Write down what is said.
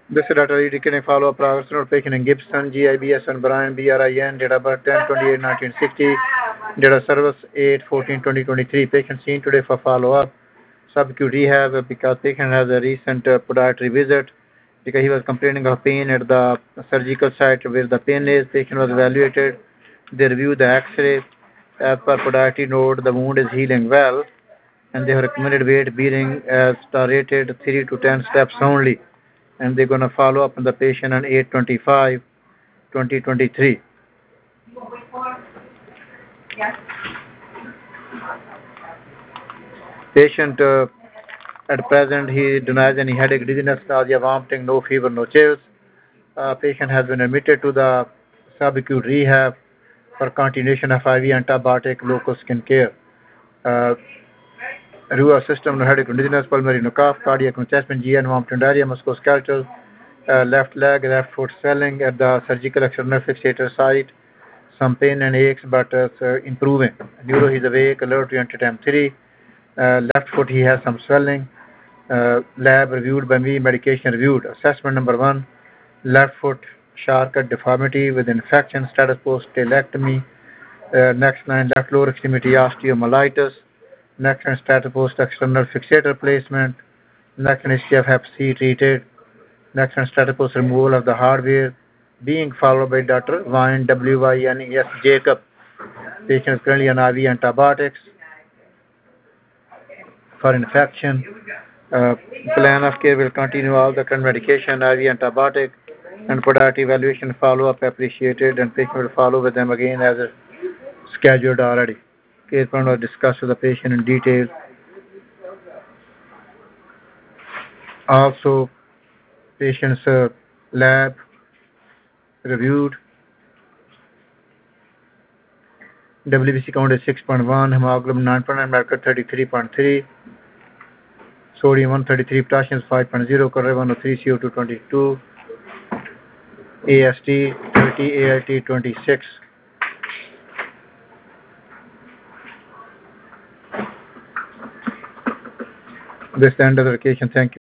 This is Dr. Reed follow-up progress note patient in Gibson, GIBS and Brian, BRIN, date of birth 10/28/1960, date of service 8/14/2023. Patient seen today for follow-up. Subacute rehab because patient has a recent podiatry visit because he was complaining of pain at the surgical site where the pain is. Patient was evaluated. They reviewed the X-ray. As per podiatry note, the wound is healing well, and they have recommended weight bearing as tolerated 3 to 10 steps only, and they're going to follow up on the patient on 8/25/2023. Patient at present he denies any headache, dizziness, nausea, vomiting, no fever, no chills. Patient has been admitted to the subacute rehab for continuation of IV antibiotic local skin care. Uh, Rua system, no headache, no dizziness, pulmonary, no cough, cardiac, no chest pain, GI, no vomiting, diarrhea, musculoskeletal, left leg, left foot swelling at the surgical external fixator site, some pain and aches, but it's improving. Neuro, he's awake, alert to time 3. Left foot, he has some swelling. Lab reviewed by me, medication reviewed. Assessment number 1, left foot shortcut deformity with infection, status post talectomy. Next line, left lower extremity osteomyelitis. Next line, status post external fixator placement. Next line, history of hep C treated. Next one, status post removal of the hardware, being followed by Dr. Wine, WYNES Jacob. Patient is currently on IV antibiotics for infection. Uh, Plan of care will continue all the current medication, IV antibiotic, and podiatry evaluation follow-up appreciated, and patient will follow with them again as scheduled already. Case plan was discussed with the patient in detail. Also, patient's lab reviewed. WBC count is 6.1, hemoglobin 9.9, mercury 33.3, sodium 133, potassium 5.0, cholesterol 103, CO2 22, AST 30, ALT 26. This is the end of the vacation. Thank you.